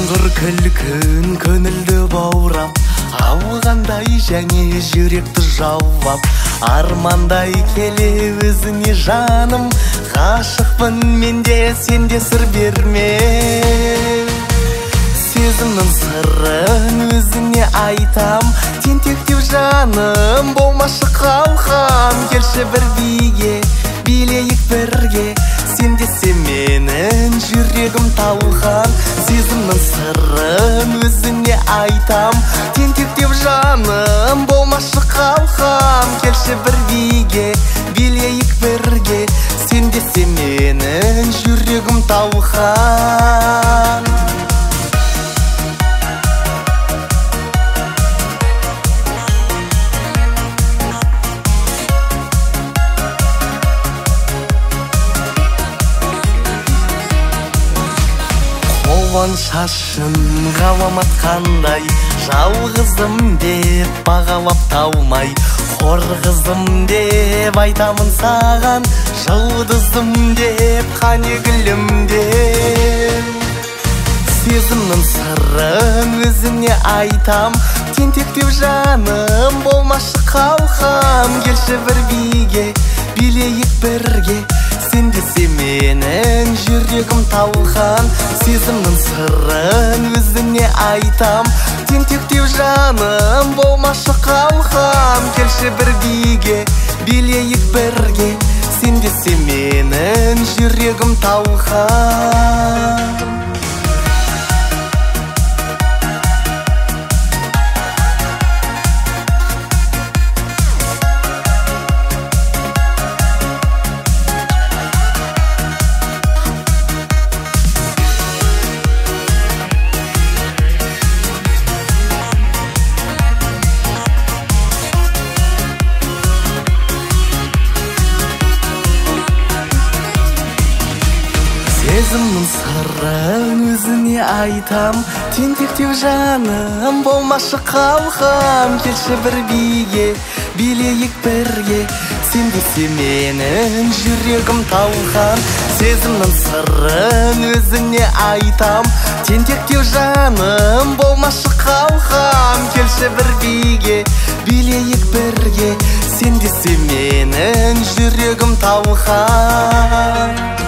Қоңғыр күлкін көңілді баурап, ауғандай және жүректі жаулап, армандай келе өзіңе жаным, ғашықпын менде, сенде сыр берме. Сезімнің сырын өзіңе айтам, тентектеу жаным, болмашы қалқам. Келші бір биге, билейік бірге, сен десе менің жүрегім талқан. Сезімнің сырын өзіңе айтам, тентектеу жаным, болмашы қалқам. Келші бір биге, билейік бірге, сен десе менің жүрегім талқан. Қолын шашын ғаламат қандай, жалғызым деп бағалап талмай, хор қызым деп айтамын саған, жұлдызым деп қане гүлім деп. Сезімнің сырын өзіңе айтам, тентектеу жаным, болмашы қалқам. Келші бір биге, билейік бірге, сен десе менің жүрегім талқан. Сезімнің сырын өзіңе айтам, тентектеу жаным, болмашы қалқам. Келші бір биге, билейік бірге, сен десе менің жүрегім талқан. Сезімнің сырын өзіңе айтам, тентектеу жаным, болмашы қалқам. Келші бір биге, билейік бірге, сен десе менің жүрегім талқан. Сезімнің сырын өзіңе айтам, тентектеу жаным, болмашы қалқам. Келші бір биге, билейік бірге, сен десе менің жүрегім талқан.